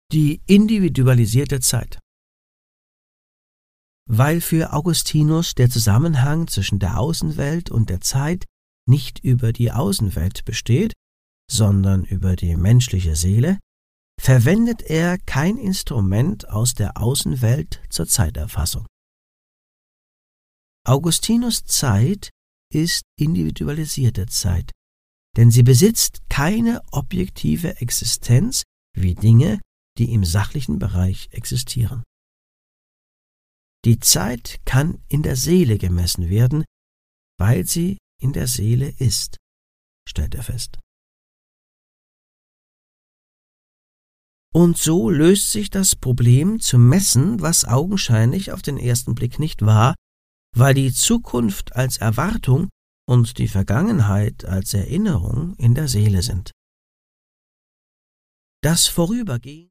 Die individualisierte Zeit. Weil für Augustinus der Zusammenhang zwischen der Außenwelt und der Zeit nicht über die Außenwelt besteht, sondern über die menschliche Seele, verwendet er kein Instrument aus der Außenwelt zur Zeiterfassung. Augustinus' Zeit ist individualisierte Zeit, denn sie besitzt keine objektive Existenz wie Dinge, die im sachlichen Bereich existieren. Die Zeit kann in der Seele gemessen werden, weil sie in der Seele ist, stellt er fest. Und so löst sich das Problem zu messen, was augenscheinlich auf den ersten Blick nicht war, weil die Zukunft als Erwartung und die Vergangenheit als Erinnerung in der Seele sind. Das Vorübergehen